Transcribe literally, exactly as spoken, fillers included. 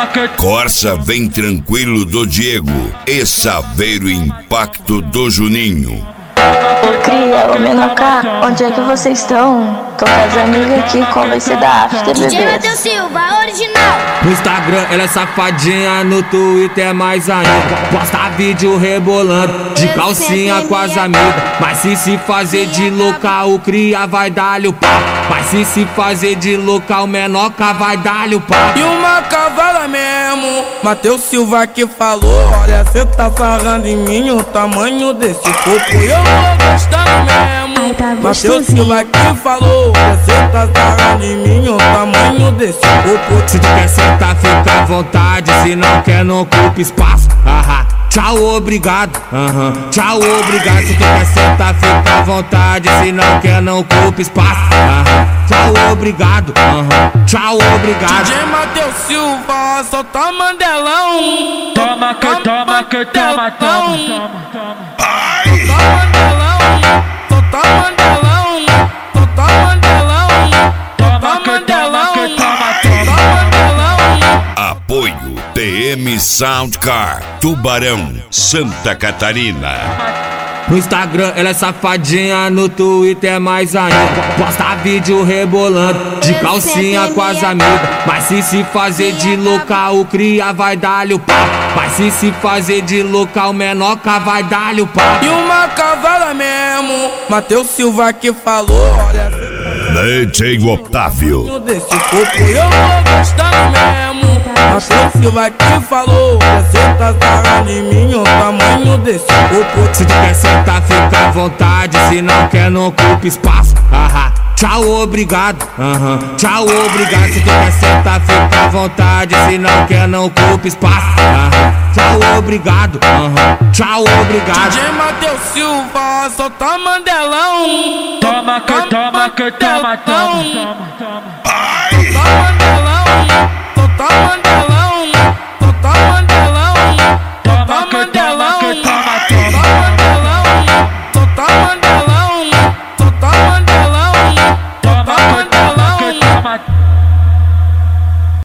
Corsa vem tranquilo do Diego e Saveiro Impacto do Juninho. Ô cria, ô Menocá, onde é que vocês estão? Tô com as amigas aqui, qual vai ser da after, bebê? D J Matheus Silva, original. No Instagram ela é safadinha, no Twitter mais ainda. Posta vídeo rebolando, de calcinha com as amigas. Mas se se fazer de louca, o cria vai dar-lhe o pau. Mas se se fazer de louca, o Menoca vai dar-lhe o pau. E uma cavala mesmo, Matheus Silva que falou: olha, cê tá sarrando em mim o tamanho desse corpo. Eu tô gostando mesmo. Matheus Silva que falou: olha, cê tá sarrando em mim o tamanho desse corpo. Se tu quer sentar, fica à vontade. Se não quer, não ocupa espaço. Aham. Tchau, obrigado. Aham. Tchau, obrigado. Se tu quer sentar, fica à vontade. Se não quer, não ocupa espaço. Aham. Tchau, obrigado. Aham. Tchau, obrigado. D J Matheus Silva, solta Mandelão. Toma que toma que toma, toma, toma, toma. Solta Mandelão, solta Mandelão, solta Mandelão, solta Mandelão, solta Mandelão. Apoio T M Soundcar, Tubarão, Santa Catarina. No Instagram ela é safadinha, no Twitter mais ainda. Posta vídeo rebolando, de calcinha com as amigas. Mas se se fazer de louca, o cria vai dar-lhe o pau. Mas se se fazer de louca, o Menoca vai dar-lhe o pau. E uma cavala mesmo, Matheus Silva que falou: olha, D J Otávio. desse corpo eu tô gostando mesmo. Matheus Silva que falou: olha, cê tá sarrando em mim o tamanho desse corpo. Se tu quer sentar, fica à vontade. Se não quer, não ocupa espaço. Aham. Tchau, obrigado. Aham. Tchau, obrigado. Se tu quer sentar, fica à vontade. Se não quer, não ocupa espaço. Aham. Tchau, obrigado. Aham. Tchau, obrigado. D J Matheus Silva, solta Mandelão. Toma que toma que toma, toma, toma, toma.